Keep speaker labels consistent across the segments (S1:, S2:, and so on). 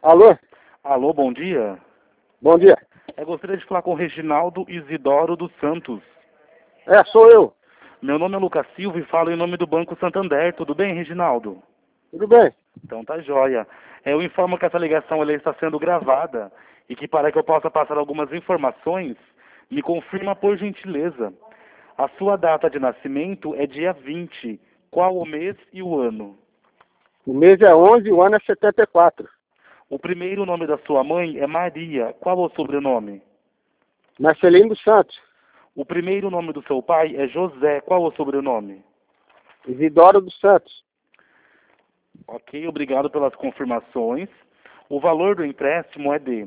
S1: Alô?
S2: Alô, bom dia.
S1: Bom dia.
S2: Eu gostaria de falar com o Reginaldo Isidoro dos Santos.
S1: Sou eu.
S2: Meu nome é Lucas Silva e falo em nome do Banco Santander. Tudo bem, Reginaldo?
S1: Tudo bem?
S2: Então tá jóia. Eu informo que essa ligação ela está sendo gravada e que para que eu possa passar algumas informações, me confirma por gentileza. A sua data de nascimento é dia 20. Qual o mês e o ano?
S1: O mês é 11 e o ano é 74.
S2: O primeiro nome da sua mãe é Maria. Qual o sobrenome?
S1: Marcelino dos Santos.
S2: O primeiro nome do seu pai é José. Qual o sobrenome?
S1: Isidoro dos Santos.
S2: Ok, obrigado pelas confirmações. O valor do empréstimo é de R$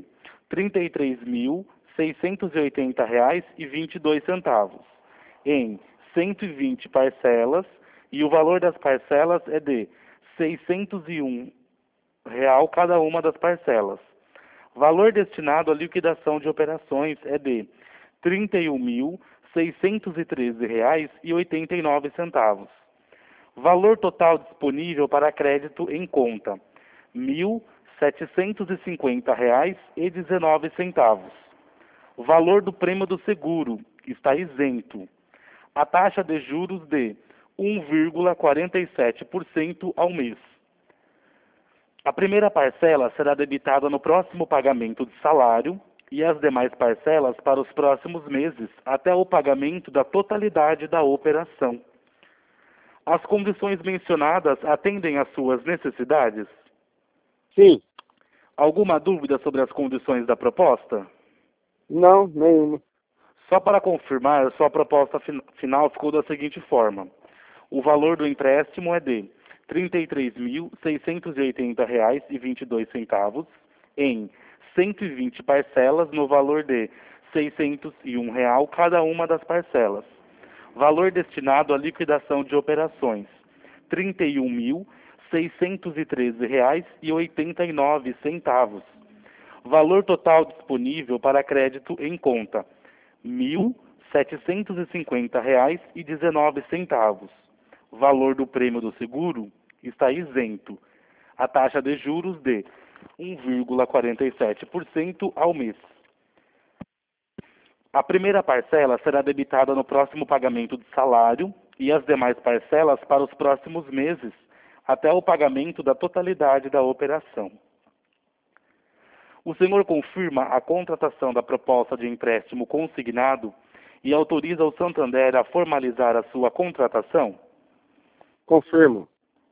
S2: 33.680,22 em 120 parcelas e o valor das parcelas é de R$ 601 cada uma das parcelas. Valor destinado à liquidação de operações é de R$ 31.613,89. Valor total disponível para crédito em conta, R$ 1.750,19. Valor do prêmio do seguro está isento. A taxa de juros de 1,47% ao mês. A primeira parcela será debitada no próximo pagamento de salário e as demais parcelas para os próximos meses, até o pagamento da totalidade da operação. As condições mencionadas atendem às suas necessidades?
S1: Sim.
S2: Alguma dúvida sobre as condições da proposta?
S1: Não, nenhuma.
S2: Só para confirmar, sua proposta final ficou da seguinte forma. O valor do empréstimo é de R$ 33.680,22 em 120 parcelas no valor de R$ 601 cada uma das parcelas. Valor destinado à liquidação de operações, R$ 31.613,89. Valor total disponível para crédito em conta, R$ 1.750,19. Valor do prêmio do seguro está isento. A taxa de juros de 1,47% ao mês. A primeira parcela será debitada no próximo pagamento de salário e as demais parcelas para os próximos meses, até o pagamento da totalidade da operação. O senhor confirma a contratação da proposta de empréstimo consignado e autoriza o Santander a formalizar a sua contratação?
S1: Confirmo.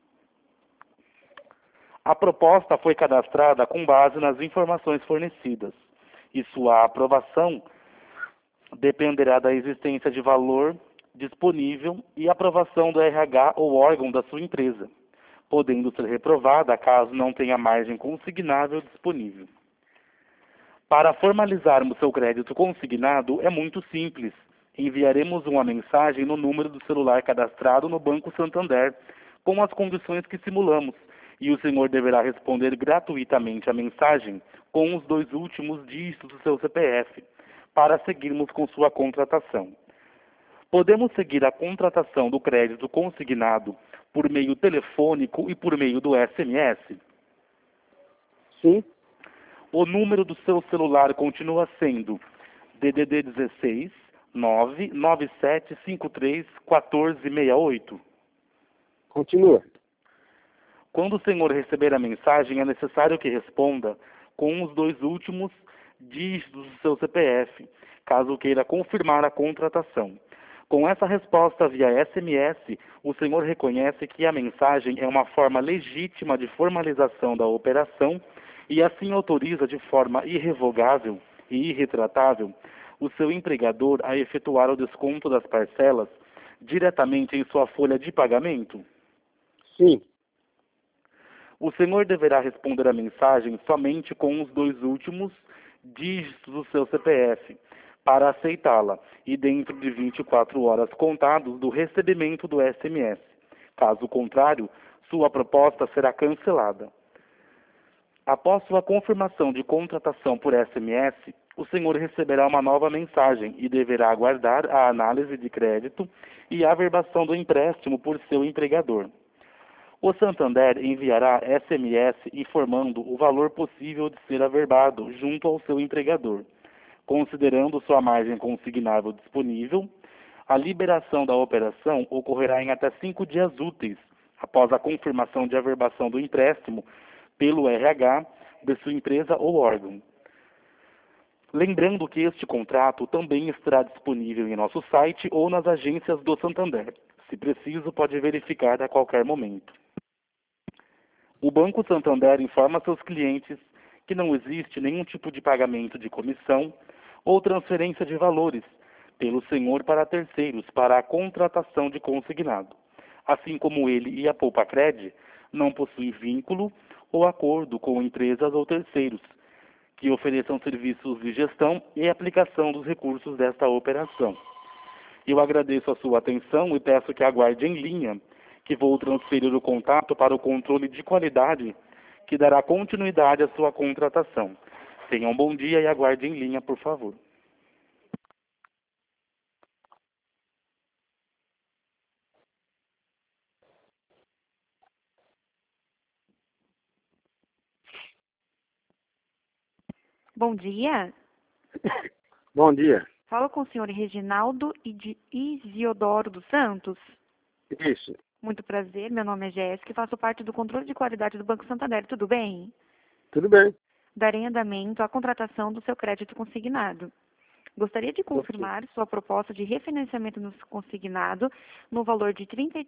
S2: A proposta foi cadastrada com base nas informações fornecidas e sua aprovação dependerá da existência de valor disponível e aprovação do RH ou órgão da sua empresa, podendo ser reprovada caso não tenha margem consignável disponível. Para formalizarmos seu crédito consignado é muito simples. Enviaremos uma mensagem no número do celular cadastrado no Banco Santander com as condições que simulamos e o senhor deverá responder gratuitamente a mensagem com os 2 últimos dígitos do seu CPF para seguirmos com sua contratação. Podemos seguir a contratação do crédito consignado por meio telefônico e por meio do SMS?
S1: Sim.
S2: O número do seu celular continua sendo DDD 16 99753 1468.
S1: Continua.
S2: Quando o senhor receber a mensagem, é necessário que responda com os 2 últimos dígitos do seu CPF, caso queira confirmar a contratação. Com essa resposta via SMS, o senhor reconhece que a mensagem é uma forma legítima de formalização da operação e assim autoriza de forma irrevogável e irretratável o seu empregador a efetuar o desconto das parcelas diretamente em sua folha de pagamento?
S1: Sim.
S2: O senhor deverá responder a mensagem somente com os 2 últimos dígitos do seu CPF para aceitá-la e dentro de 24 horas contados do recebimento do SMS. Caso contrário, sua proposta será cancelada. Após sua confirmação de contratação por SMS, o senhor receberá uma nova mensagem e deverá aguardar a análise de crédito e a averbação do empréstimo por seu empregador. O Santander enviará SMS informando o valor possível de ser averbado junto ao seu empregador. Considerando sua margem consignável disponível, a liberação da operação ocorrerá em até 5 dias úteis, após a confirmação de averbação do empréstimo pelo RH de sua empresa ou órgão. Lembrando que este contrato também estará disponível em nosso site ou nas agências do Santander. Se preciso, pode verificar a qualquer momento. O Banco Santander informa seus clientes que não existe nenhum tipo de pagamento de comissão ou transferência de valores pelo senhor para terceiros para a contratação de consignado. Assim como ele e a Poupacred não possuem vínculo ou acordo com empresas ou terceiros que ofereçam serviços de gestão e aplicação dos recursos desta operação. Eu agradeço a sua atenção e peço que aguarde em linha, que vou transferir o contato para o controle de qualidade, que dará continuidade à sua contratação. Tenha um bom dia e aguarde em linha, por favor.
S3: Bom dia.
S1: Bom dia.
S3: Falo com o senhor Reginaldo Isiodoro dos Santos.
S1: Isso.
S3: Muito prazer, meu nome é Jéssica e faço parte do controle de qualidade do Banco Santander. Tudo bem?
S1: Tudo bem.
S3: Darei andamento à contratação do seu crédito consignado. Gostaria de confirmar sua proposta de refinanciamento no consignado no valor de R$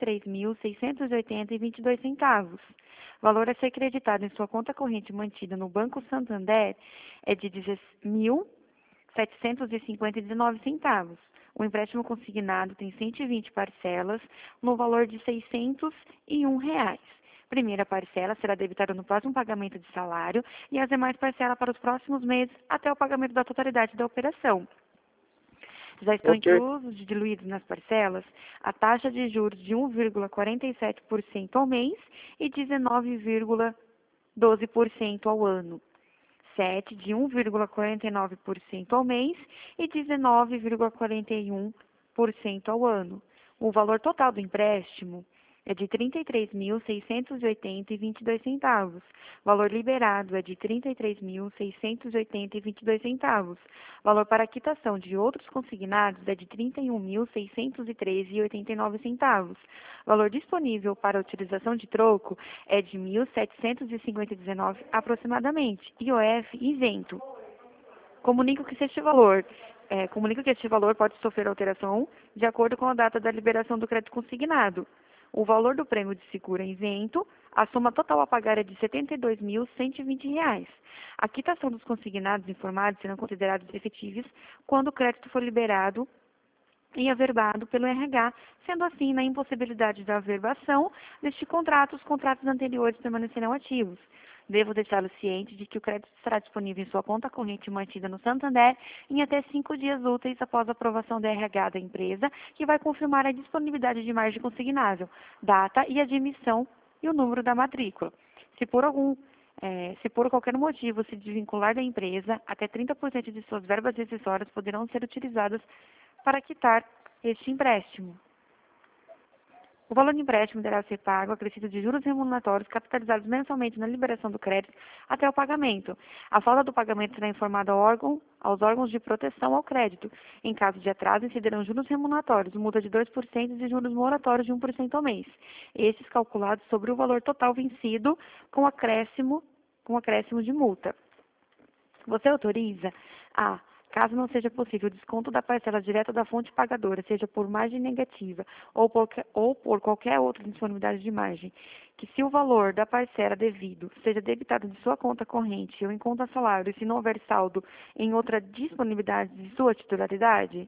S3: 33.680,22. O valor a ser creditado em sua conta corrente mantida no Banco Santander é de R$ 10.750,19. O empréstimo consignado tem 120 parcelas no valor de R$ 601. Primeira parcela será debitada no próximo pagamento de salário e as demais parcelas para os próximos meses até o pagamento da totalidade da operação. Já estão inclusos e diluídos nas parcelas a taxa de juros de 1,47% ao mês e 19,12% ao ano. 7 de 1,49% ao mês e 19,41% ao ano. O valor total do empréstimo é de R$ 33.680,22. Valor liberado é de R$ 33.680,22. Valor para quitação de outros consignados é de R$ 31.613,89. Valor disponível para utilização de troco é de R$ 1.750,19 aproximadamente. IOF isento. Comunico que este valor pode sofrer alteração de acordo com a data da liberação do crédito consignado. O valor do prêmio de seguro é isento, a soma total a pagar é de R$ 72.120. A quitação dos consignados informados serão considerados efetivos quando o crédito for liberado e averbado pelo RH, sendo assim, na impossibilidade da averbação deste contrato, os contratos anteriores permanecerão ativos. Devo deixá-lo ciente de que o crédito estará disponível em sua conta corrente mantida no Santander em até 5 dias úteis após a aprovação do RH da empresa, que vai confirmar a disponibilidade de margem consignável, data e admissão e o número da matrícula. Se por qualquer motivo se desvincular da empresa, até 30% de suas verbas decisórias poderão ser utilizadas para quitar este empréstimo. O valor do empréstimo deverá ser pago acrescido de juros remuneratórios capitalizados mensalmente na liberação do crédito até o pagamento. A falta do pagamento será informada aos órgãos de proteção ao crédito. Em caso de atraso, incidirão juros remuneratórios, multa de 2% e juros moratórios de 1% ao mês. Estes calculados sobre o valor total vencido com acréscimo de multa. Você autoriza a, caso não seja possível o desconto da parcela direta da fonte pagadora, seja por margem negativa ou por qualquer outra disponibilidade de margem, que se o valor da parcela devido seja debitado de sua conta corrente ou em conta salário, e se não houver saldo em outra disponibilidade de sua titularidade?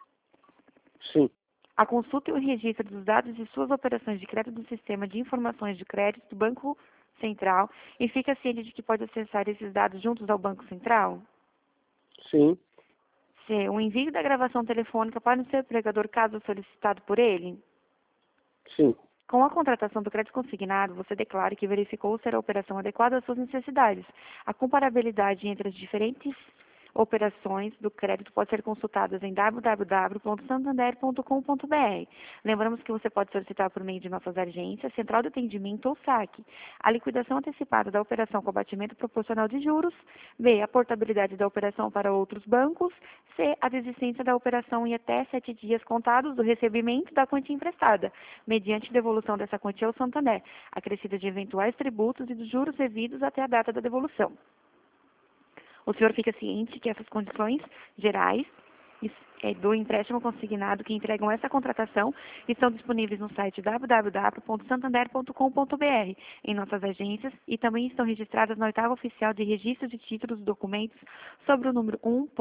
S1: Sim.
S3: A consulta e o registro dos dados de suas operações de crédito do Sistema de Informações de Crédito do Banco Central e fica ciente de que pode acessar esses dados juntos ao Banco Central?
S1: Sim.
S3: C. O envio da gravação telefônica para o seu empregador caso solicitado por ele?
S1: Sim.
S3: Com a contratação do crédito consignado, você declara que verificou ser a operação adequada às suas necessidades. A comparabilidade entre as diferentes operações do crédito podem ser consultadas em www.santander.com.br. Lembramos que você pode solicitar por meio de nossas agências, central de atendimento ou saque, a liquidação antecipada da operação com abatimento proporcional de juros, B, a portabilidade da operação para outros bancos, C, a desistência da operação em até 7 dias contados do recebimento da quantia emprestada, mediante devolução dessa quantia ao Santander, acrescida de eventuais tributos e dos juros devidos até a data da devolução. O senhor fica ciente que essas condições gerais do empréstimo consignado que entregam essa contratação estão disponíveis no site www.santander.com.br, em nossas agências, e também estão registradas na oitava oficial de registro de títulos e documentos sobre o número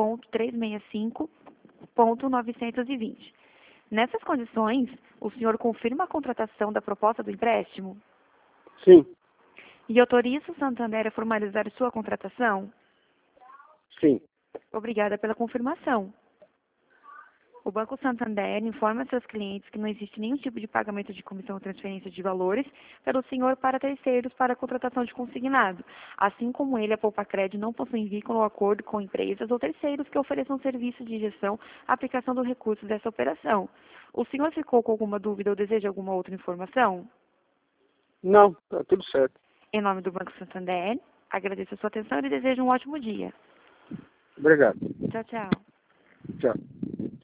S3: 1.365.920. Nessas condições, o senhor confirma a contratação da proposta do empréstimo?
S1: Sim.
S3: E autoriza o Santander a formalizar sua contratação?
S1: Sim.
S3: Obrigada pela confirmação. O Banco Santander informa seus clientes que não existe nenhum tipo de pagamento de comissão ou transferência de valores pelo senhor para terceiros para a contratação de consignado. Assim como ele, a Poupa-Crédito não possui vínculo ou acordo com empresas ou terceiros que ofereçam serviço de gestão, aplicação do recurso dessa operação. O senhor ficou com alguma dúvida ou deseja alguma outra informação?
S1: Não, tá tudo certo.
S3: Em nome do Banco Santander, agradeço a sua atenção e desejo um ótimo dia.
S1: Obrigado.
S3: Tchau, tchau.
S1: Tchau.